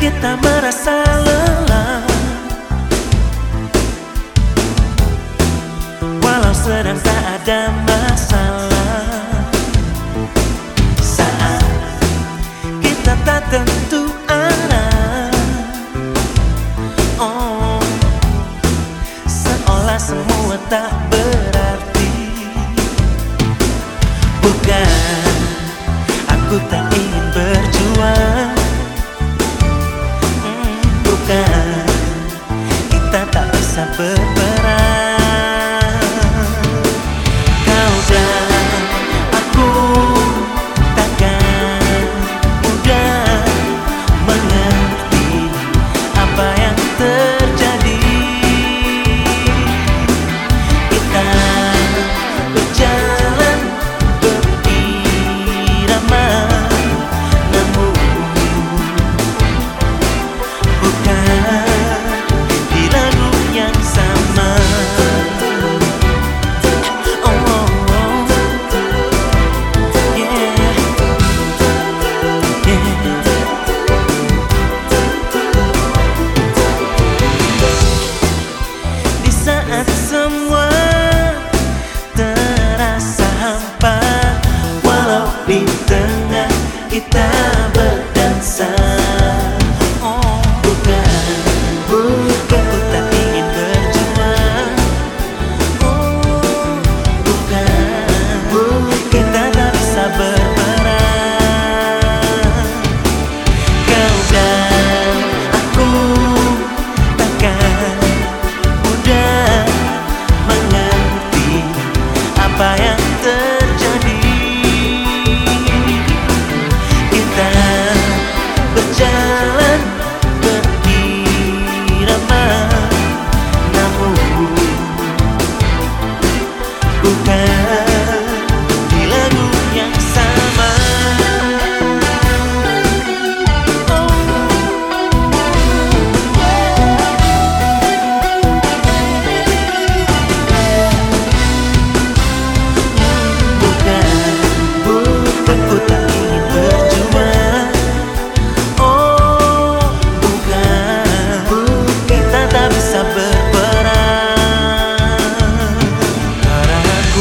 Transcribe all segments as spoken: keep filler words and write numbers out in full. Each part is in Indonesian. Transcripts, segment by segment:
kita merasa lelah, walau sedang tak ada masalah. Saat kita tak tentu arah, oh, seolah semua tak berarti. Bukan aku tak ingin berjuang, hmm, bukan kita tak bisa berperang. Kau dan aku takkan mudah mengerti apa yang terjadi. Kita berjalan berirama, namun bukan di lagu yang sama. Oh, oh, oh. Yeah. Yeah. Di saat semua terasa hampa, walau di tengah kita berdansa. Oh, bukan, bukan aku tak ingin berjuang. Oh, bukan, kita tak bisa berperang. Kau dan aku takkan mudah mengerti apa yang terjadi. Kita berjalan berirama, namun bukan di lagu yang sama. Oh, bukan, bukan aku tak ingin berjuang. Oh, bukan, kita tak bisa berperang. Karena aku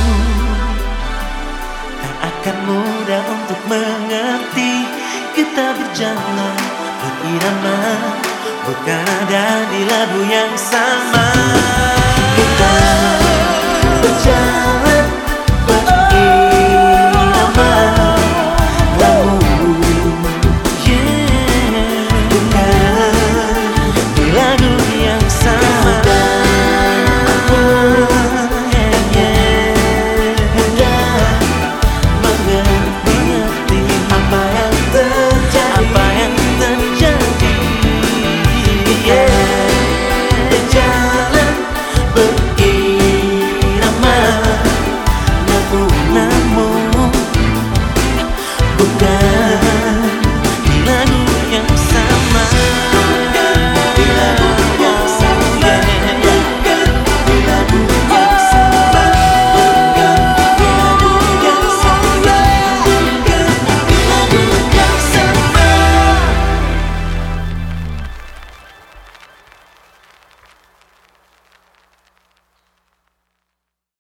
tak akan mudah untuk mengerti. Kita berjalan berirama, bukan ada di lagu yang sama. Kita